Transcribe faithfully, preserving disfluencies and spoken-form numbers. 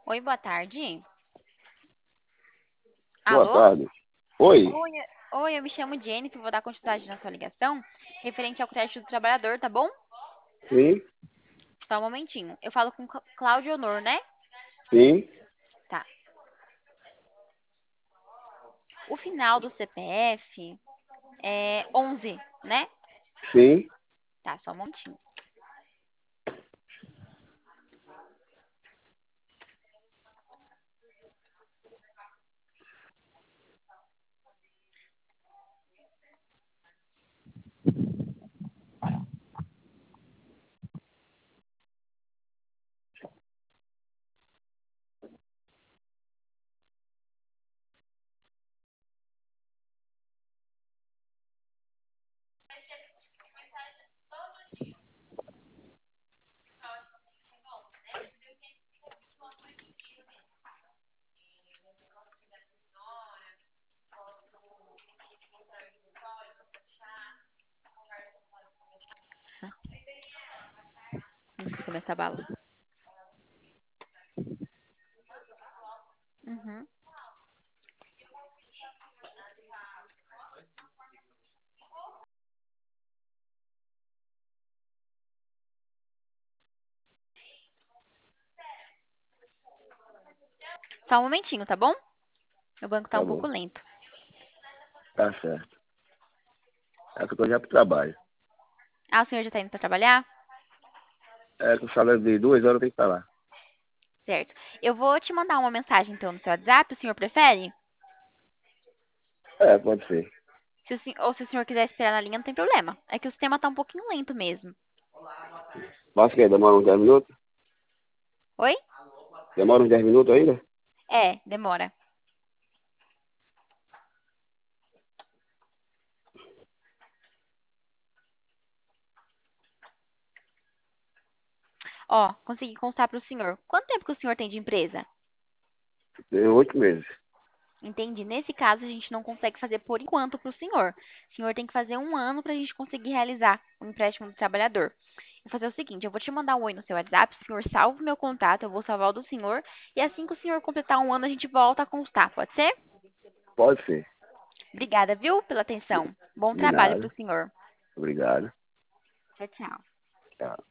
Oi, boa tarde. Boa Alô? tarde. Oi? Oi, oi, eu me chamo Jennifer, vou dar continuidade na sua ligação, referente ao crédito do trabalhador, tá bom? Sim? Só um momentinho. Eu falo com Clá- Cláudio Honor, né? Sim? Tá. O final do C P F é onze, né? Sim? Tá, só um momentinho. Vamos começar a bala. Uhum. Só um momentinho, tá bom? O banco tá Tá um pouco bom. lento. Tá certo. É que eu tô já pro trabalho. Ah, o senhor já tá indo pra trabalhar? É que o salário de duas horas tem que estar lá. Certo. Eu vou te mandar uma mensagem, então, no seu WhatsApp, o senhor prefere? É, pode ser. Se o sen- ou se o senhor quiser esperar na linha, não tem problema. É que o sistema tá um pouquinho lento mesmo. Mas que demora uns dez minutos? Oi? Demora uns dez minutos ainda? É, demora. Ó, consegui constar para o senhor. Quanto tempo que o senhor tem de empresa? Tem oito meses. Entendi. Nesse caso, a gente não consegue fazer por enquanto para o senhor. O senhor tem que fazer um ano para a gente conseguir realizar o empréstimo do trabalhador. Vou fazer o seguinte, eu vou te mandar um oi no seu WhatsApp, o senhor salva o meu contato, eu vou salvar o do senhor, e assim que o senhor completar um ano, a gente volta a constar, pode ser? Pode ser. Obrigada, viu, pela De, atenção. Bom de trabalho para nada. o senhor. Obrigado. Tchau, tchau. Tchau.